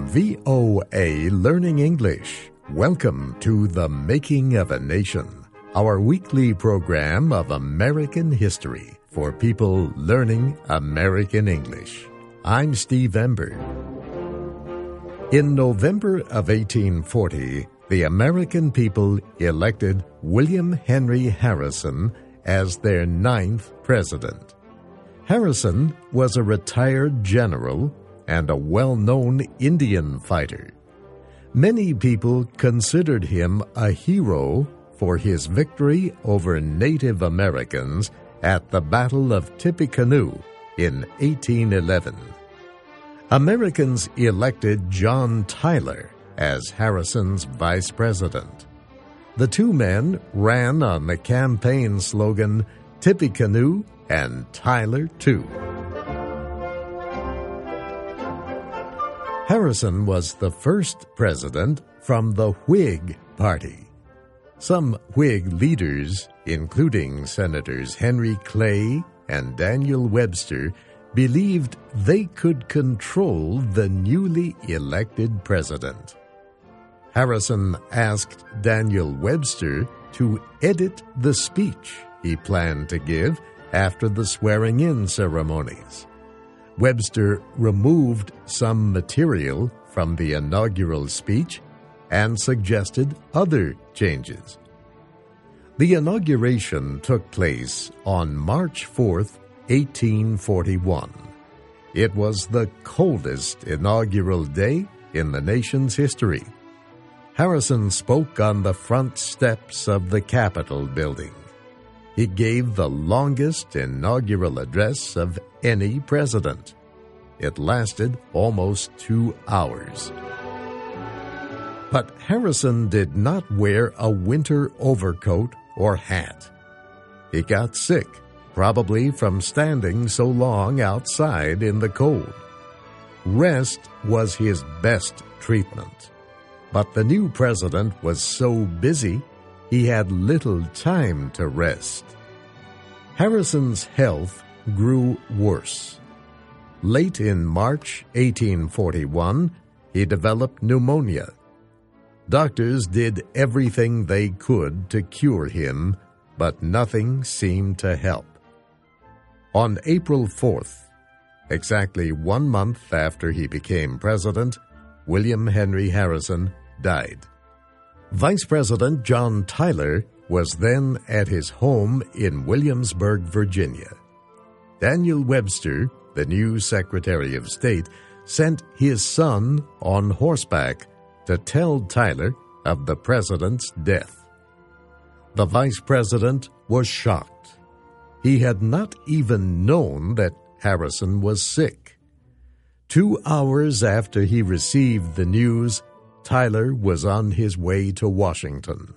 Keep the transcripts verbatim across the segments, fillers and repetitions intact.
V O A Learning English. Welcome to The Making of a Nation, our weekly program of American history for people learning American English. I'm Steve Ember. In November of eighteen forty, the American people elected William Henry Harrison as their ninth president. Harrison was a retired general and a well-known Indian fighter. Many people considered him a hero for his victory over Native Americans at the Battle of Tippecanoe in eighteen eleven. Americans elected John Tyler as Harrison's vice president. The two men ran on the campaign slogan, Tippecanoe and Tyler too. Harrison was the first president from the Whig Party. Some Whig leaders, including Senators Henry Clay and Daniel Webster, believed they could control the newly elected president. Harrison asked Daniel Webster to edit the speech he planned to give after the swearing-in ceremonies. Webster removed some material from the inaugural speech and suggested other changes. The inauguration took place on March fourth, eighteen forty-one. It was the coldest inaugural day in the nation's history. Harrison spoke on the front steps of the Capitol building. He gave the longest inaugural address of any president. It lasted almost two hours. But Harrison did not wear a winter overcoat or hat. He got sick, probably from standing so long outside in the cold. Rest was his best treatment. But the new president was so busy, he had little time to rest. Harrison's health grew worse. Late in March eighteen forty-one, he developed pneumonia. Doctors did everything they could to cure him, but nothing seemed to help. On April fourth, exactly one month after he became president, William Henry Harrison died. Vice President John Tyler was then at his home in Williamsburg, Virginia. Daniel Webster, the new Secretary of State, sent his son on horseback to tell Tyler of the president's death. The vice president was shocked. He had not even known that Harrison was sick. Two hours after he received the news, Tyler was on his way to Washington.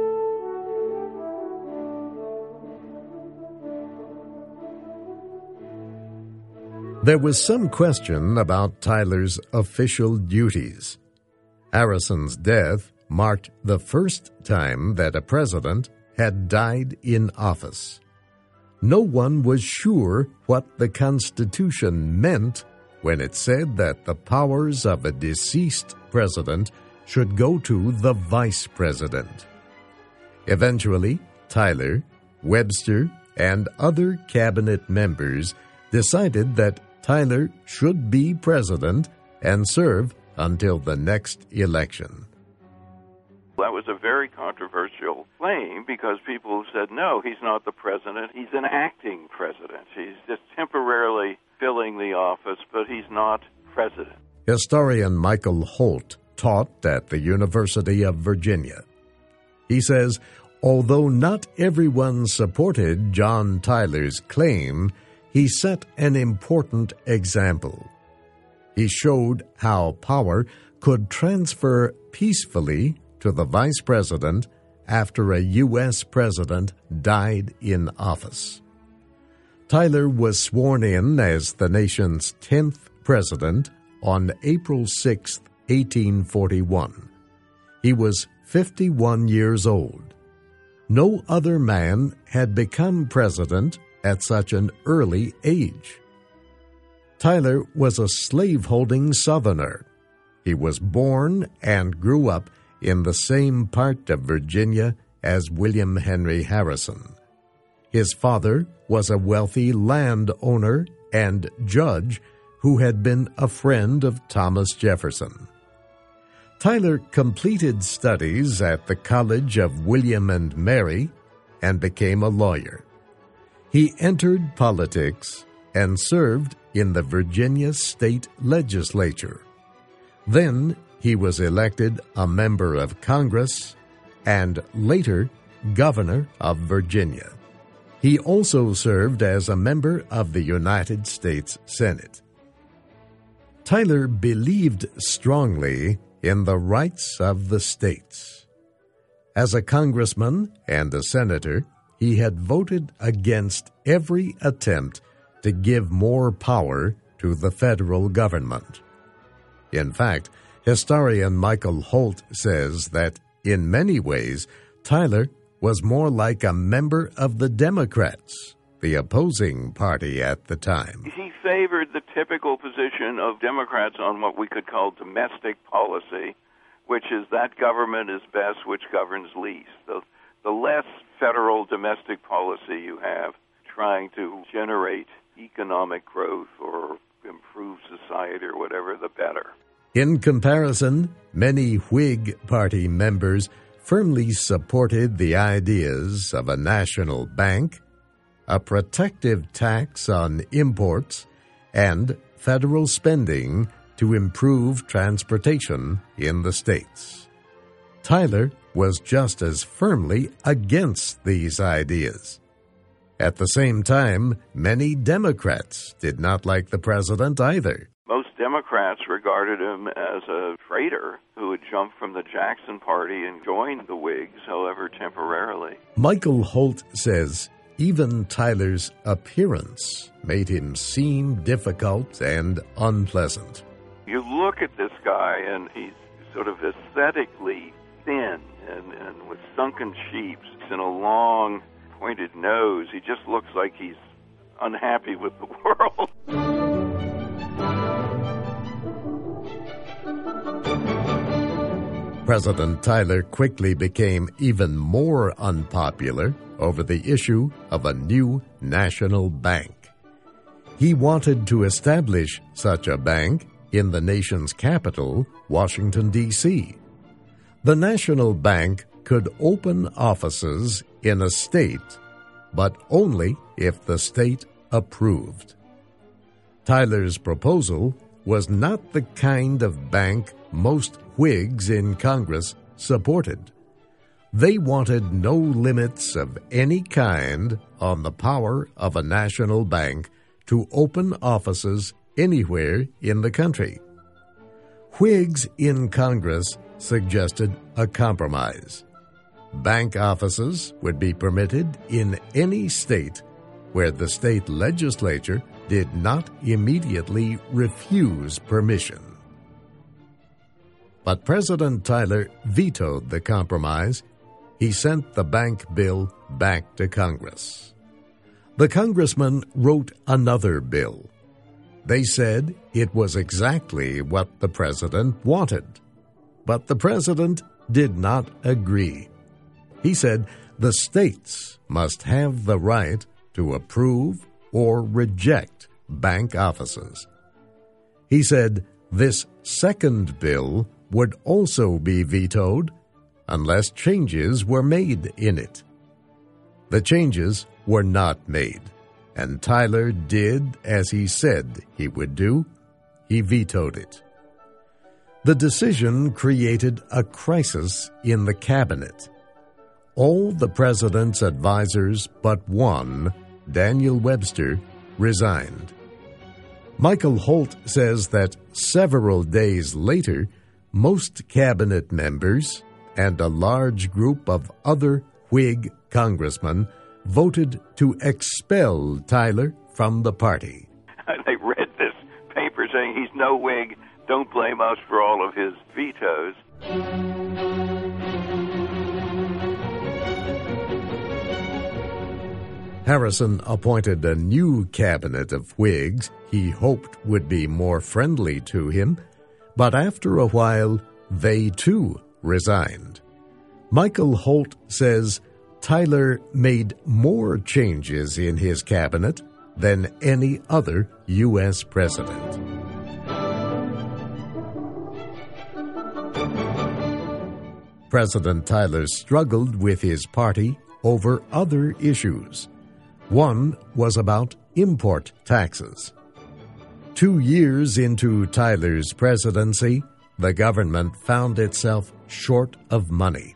There was some question about Tyler's official duties. Harrison's death marked the first time that a president had died in office. No one was sure what the Constitution meant when it said that the powers of a deceased president should go to the vice president. Eventually, Tyler, Webster, and other cabinet members decided that Tyler should be president and serve until the next election. That was a very controversial claim because people said, no, he's not the president. He's an acting president. He's just temporarily filling the office, but he's not president. Historian Michael Holt taught at the University of Virginia. He says, although not everyone supported John Tyler's claim, he set an important example. He showed how power could transfer peacefully to the vice president after a U S president died in office. Tyler was sworn in as the nation's tenth president on April sixth, eighteen forty-one. He was fifty-one years old. No other man had become president at such an early age. Tyler was a slave-holding Southerner. He was born and grew up in the same part of Virginia as William Henry Harrison. His father was a wealthy landowner and judge who had been a friend of Thomas Jefferson. Tyler completed studies at the College of William and Mary and became a lawyer. He entered politics and served in the Virginia State Legislature. Then he was elected a member of Congress and later governor of Virginia. He also served as a member of the United States Senate. Tyler believed strongly in the rights of the states. As a congressman and a senator, he had voted against every attempt to give more power to the federal government. In fact, historian Michael Holt says that in many ways, Tyler was more like a member of the Democrats, the opposing party at the time. He favored the typical position of Democrats on what we could call domestic policy, which is that government is best which governs least. The, the less federal domestic policy you have trying to generate economic growth or improve society or whatever, the better. In comparison, many Whig Party members firmly supported the ideas of a national bank, a protective tax on imports, and federal spending to improve transportation in the states. Tyler was just as firmly against these ideas. At the same time, many Democrats did not like the president either. Most Democrats regarded him as a traitor who had jumped from the Jackson Party and joined the Whigs, however temporarily. Michael Holt says even Tyler's appearance made him seem difficult and unpleasant. You look at this guy, and he's sort of aesthetically thin and, and with sunken cheeks and a long, pointed nose. He just looks like he's unhappy with the world. President Tyler quickly became even more unpopular over the issue of a new national bank. He wanted to establish such a bank in the nation's capital, Washington, D C The national bank could open offices in a state, but only if the state approved. Tyler's proposal was not the kind of bank most Whigs in Congress supported. They wanted no limits of any kind on the power of a national bank to open offices anywhere in the country. Whigs in Congress suggested a compromise. Bank offices would be permitted in any state where the state legislature did not immediately refuse permission. But President Tyler vetoed the compromise. He sent the bank bill back to Congress. The congressman wrote another bill. They said it was exactly what the president wanted. But the president did not agree. He said the states must have the right to approve or reject bank offices. He said this second bill would also be vetoed unless changes were made in it. The changes were not made, and Tyler did as he said he would do. He vetoed it. The decision created a crisis in the cabinet. All the president's advisors but one, Daniel Webster, resigned. Michael Holt says that several days later, most cabinet members and a large group of other Whig congressmen voted to expel Tyler from the party. They read this paper saying he's no Whig, don't blame us for all of his vetoes. Harrison appointed a new cabinet of Whigs he hoped would be more friendly to him, But after a while, they too resigned. Michael Holt says Tyler made more changes in his cabinet than any other U S president. President Tyler struggled with his party over other issues. One was about import taxes. Two years into Tyler's presidency, the government found itself short of money.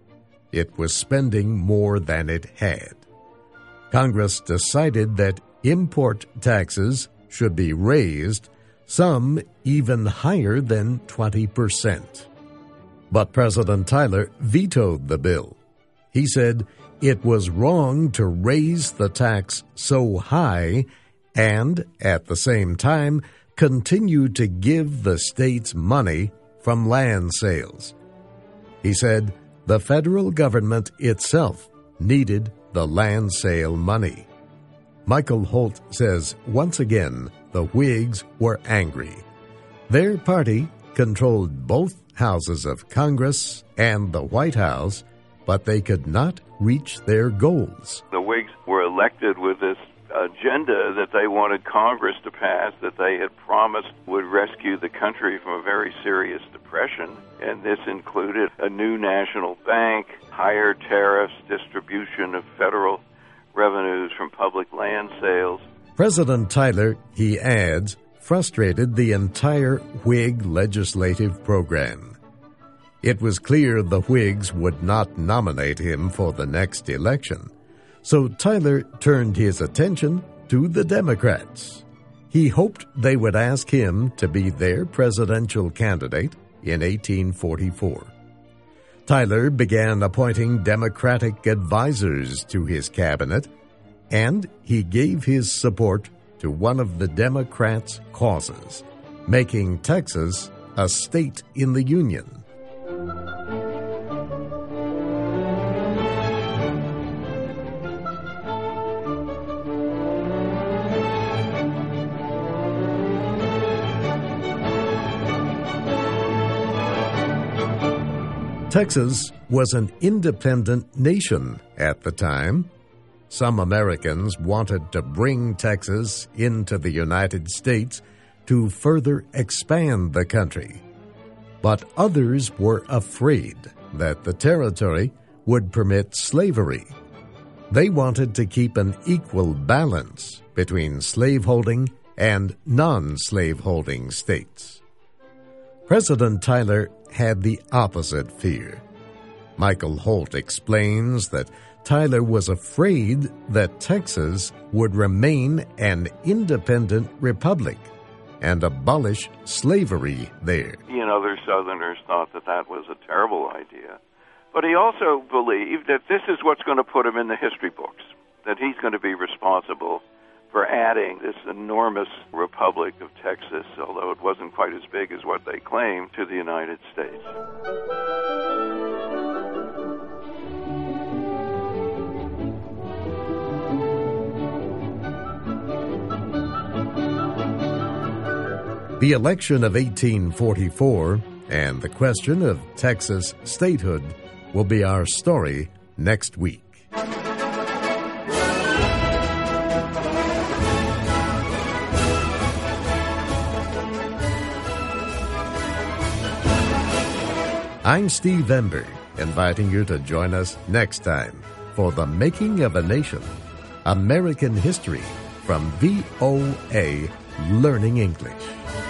It was spending more than it had. Congress decided that import taxes should be raised, some even higher than twenty percent. But President Tyler vetoed the bill. He said it was wrong to raise the tax so high and, at the same time, continue to give the states money from land sales. He said the federal government itself needed the land sale money. Michael Holt says once again the Whigs were angry. Their party controlled both houses of Congress and the White House, but they could not reach their goals. The Whigs were elected with this agenda that they wanted Congress to pass, that they had promised would rescue the country from a very serious depression, and this included a new national bank, higher tariffs, distribution of federal revenues from public land sales. President Tyler, he adds, frustrated the entire Whig legislative program. It was clear the Whigs would not nominate him for the next election, so Tyler turned his attention to the Democrats. He hoped they would ask him to be their presidential candidate in eighteen forty-four. Tyler began appointing Democratic advisors to his cabinet, and he gave his support to one of the Democrats' causes, making Texas a state in the Union. Texas was an independent nation at the time. Some Americans wanted to bring Texas into the United States to further expand the country. But others were afraid that the territory would permit slavery. They wanted to keep an equal balance between slaveholding and non-slaveholding states. President Tyler had the opposite fear. Michael Holt explains that Tyler was afraid that Texas would remain an independent republic and abolish slavery there. You know, other Southerners thought that that was a terrible idea. But he also believed that this is what's going to put him in the history books, that he's going to be responsible for adding this enormous Republic of Texas, although it wasn't quite as big as what they claimed, to the United States. The election of eighteen forty-four and the question of Texas statehood will be our story next week. I'm Steve Ember, inviting you to join us next time for The Making of a Nation, American History from V O A Learning English.